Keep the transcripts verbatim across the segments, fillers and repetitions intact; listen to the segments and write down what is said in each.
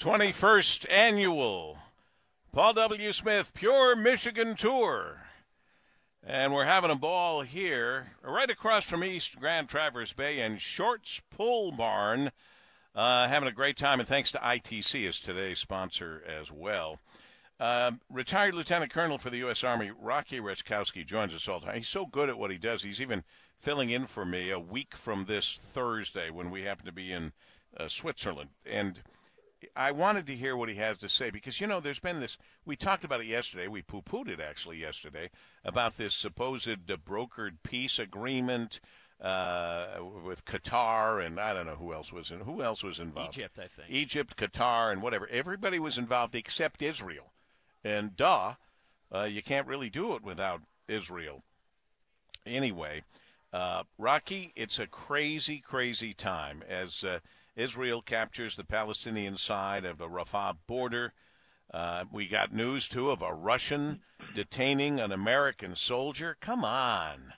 twenty-first Annual Paul W. Smith Pure Michigan Tour. And we're having a ball here, right across from East Grand Traverse Bay and Shorts Pull Barn. Uh, having a great time, and thanks to I T C as today's sponsor as well. Uh, retired Lieutenant Colonel for the U S. Army, Rocky Rechkowski, joins us all the time. He's so good at what he does. He's even filling in for me a week from this Thursday when we happen to be in uh, Switzerland. And I wanted to hear what he has to say because, you know, there's been this, we talked about it yesterday, we poo-pooed it actually yesterday, about this supposed uh, brokered peace agreement uh, with Qatar, and I don't know who else was in, who else was involved? Egypt, I think. Egypt, Qatar, and whatever. Everybody was involved except Israel. And duh, uh, you can't really do it without Israel. Anyway, uh, Rocky, it's a crazy, crazy time as uh, Israel captures the Palestinian side of the Rafah border. Uh, we got news, too, of a Russian detaining an American soldier. Come on.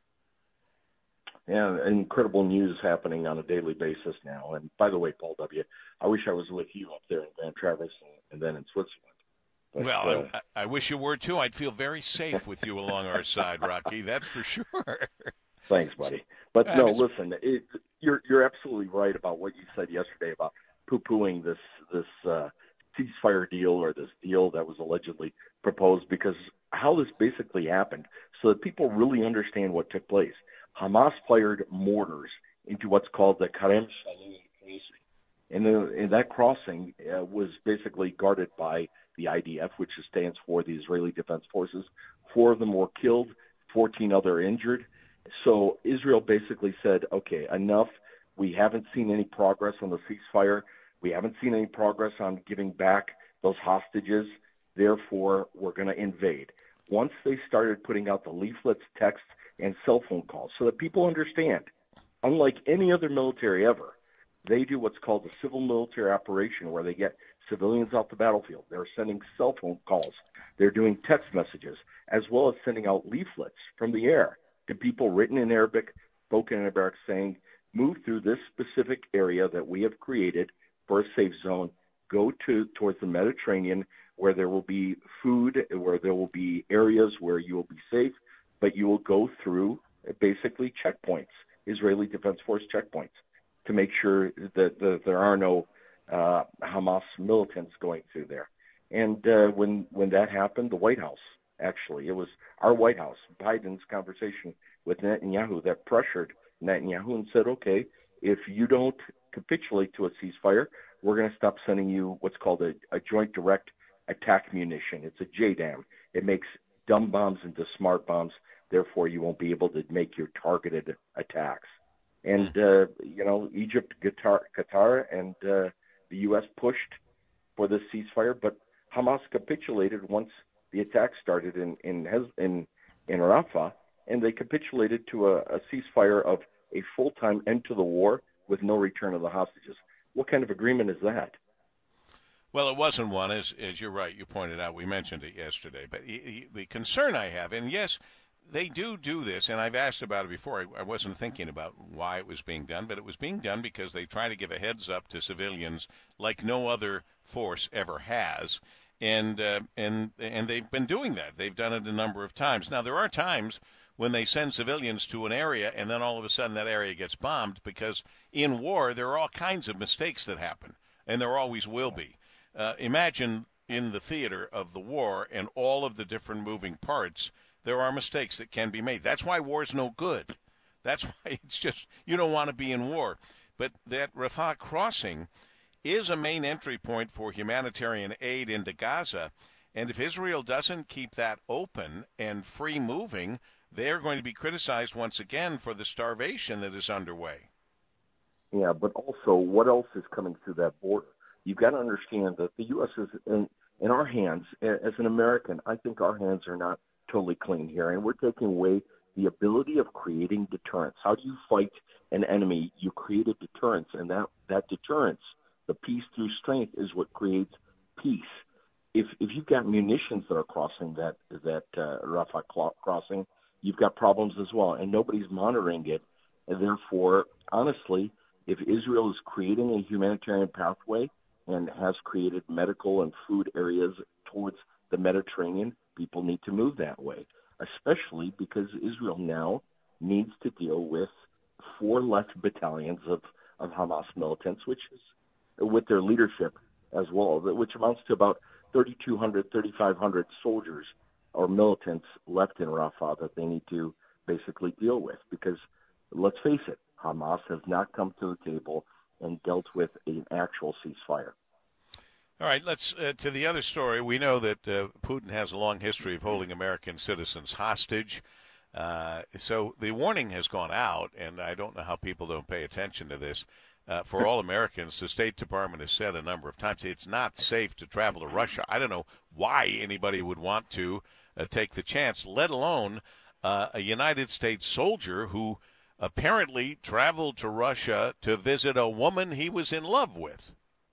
Yeah, incredible news happening on a daily basis now. And by the way, Paul W., I wish I was with you up there in Grand Traverse and, and then in Switzerland. But, well, uh, I, I wish you were, too. I'd feel very safe with you along our side, Rocky. That's for sure. Thanks, buddy. But I no, was... listen, it, you're you're absolutely right about what you said yesterday about poo-pooing this this uh, ceasefire deal or this deal that was allegedly proposed, because how this basically happened, so that people really understand what took place. Hamas fired mortars into what's called the Karem Shalom crossing, and, the, and that crossing uh, was basically guarded by the I D F, which stands for the Israeli Defense Forces. Four of them were killed, fourteen other injured. So Israel basically said, okay, enough. We haven't seen any progress on the ceasefire. We haven't seen any progress on giving back those hostages. Therefore, we're going to invade. Once they started putting out the leaflets, texts, and cell phone calls so that people understand, unlike any other military ever, they do what's called a civil military operation where they get civilians off the battlefield. They're sending cell phone calls. They're doing text messages, as well as sending out leaflets from the air to people written in Arabic, spoken in Arabic, saying, move through this specific area that we have created for a safe zone, go to towards the Mediterranean where there will be food, where there will be areas where you will be safe, but you will go through uh, basically checkpoints, Israeli Defense Force checkpoints, to make sure that, that there are no uh, Hamas militants going through there. And uh, when when that happened, the White House, actually, it was our White House, Biden's conversation with Netanyahu that pressured Netanyahu and said, okay, if you don't capitulate to a ceasefire, we're going to stop sending you what's called a, a joint direct attack munition. It's a J DAM. It makes dumb bombs into smart bombs. Therefore, you won't be able to make your targeted attacks. And, uh, you know, Egypt, Qatar, Qatar and uh, the U S pushed for this ceasefire, but Hamas capitulated once the attack started in in in, in Rafah, and they capitulated to a, a ceasefire of a full-time end to the war with no return of the hostages. What kind of agreement is that? Well, it wasn't one, as as you're right. You pointed out. We mentioned it yesterday. But he, he, the concern I have, and yes, they do do this, and I've asked about it before. I, I wasn't thinking about why it was being done, but it was being done because they try to give a heads up to civilians like no other force ever has. And uh, and and they've been doing that. They've done it a number of times. Now, there are times when they send civilians to an area and then all of a sudden that area gets bombed, because in war there are all kinds of mistakes that happen, and there always will be. Uh, imagine in the theater of the war and all of the different moving parts, there are mistakes that can be made. That's why war's no good. That's why it's just, you don't want to be in war. But that Rafah crossing is a main entry point for humanitarian aid into Gaza. And if Israel doesn't keep that open and free moving, they're going to be criticized once again for the starvation that is underway. Yeah, but also what else is coming through that border? You've got to understand that the U S is in, in our hands. As an American, I think our hands are not totally clean here, and we're taking away the ability of creating deterrence. How do you fight an enemy? You create a deterrence, and that, that deterrence, the peace through strength, is what creates peace. If if you've got munitions that are crossing that that uh, Rafah crossing, you've got problems as well, and nobody's monitoring it. And therefore, honestly, if Israel is creating a humanitarian pathway and has created medical and food areas towards the Mediterranean. People need to move that way, especially because Israel now needs to deal with four left battalions of, of Hamas militants, which is with their leadership as well, which amounts to about thirty-two hundred, thirty-five hundred soldiers or militants left in Rafah that they need to basically deal with. Because let's face it, Hamas has not come to the table and dealt with an actual ceasefire. All right, let's uh, to the other story. We know that uh, Putin has a long history of holding American citizens hostage. Uh, so the warning has gone out, and I don't know how people don't pay attention to this. Uh, for all Americans, the State Department has said a number of times it's not safe to travel to Russia. I don't know why anybody would want to uh, take the chance, let alone uh, a United States soldier who apparently traveled to Russia to visit a woman he was in love with.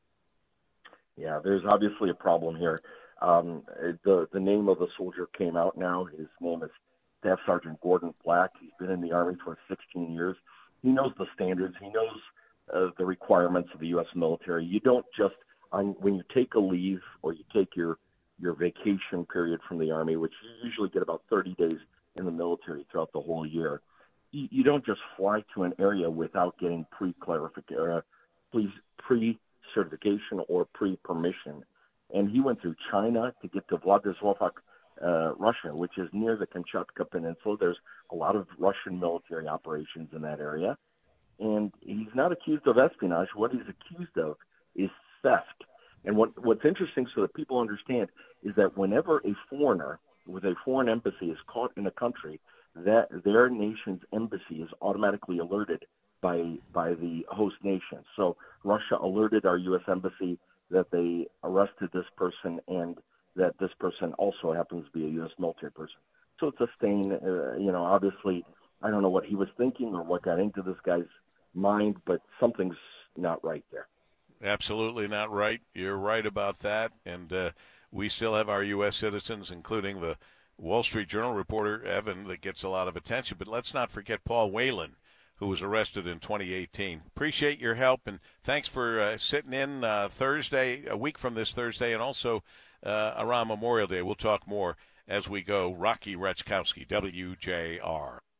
Yeah, there's obviously a problem here. Um, the the name of the soldier came out now. His name is Staff Sergeant Gordon Black. He's been in the Army for sixteen years. He knows the standards. He knows uh, the requirements of the U S military. You don't just, on, when you take a leave or you take your, your vacation period from the Army, which you usually get about thirty days in the military throughout the whole year, you, you don't just fly to an area without getting pre-clarification, uh, please, pre-certification or pre-permission. And he went through China to get to Vladivostok, uh, Russia, which is near the Kamchatka Peninsula. There's a lot of Russian military operations in that area. And he's not accused of espionage. What he's accused of is theft. And what, what's interesting, so that people understand, is that whenever a foreigner with a foreign embassy is caught in a country, that their nation's embassy is automatically alerted by by the host nation. So Russia alerted our U S embassy that they arrested this person and that this person also happens to be a U S military person. So it's a stain. Uh, you know, obviously, I don't know what he was thinking or what got into this guy's mind, but something's not right there. Absolutely not right. You're right about that. And uh, we still have our U S citizens, including the Wall Street Journal reporter, Evan, that gets a lot of attention. But let's not forget Paul Whelan, who was arrested in twenty eighteen. Appreciate your help, and thanks for uh, sitting in uh, Thursday, a week from this Thursday, and also uh, around Memorial Day. We'll talk more as we go. Rocky Rechkowski, W J R.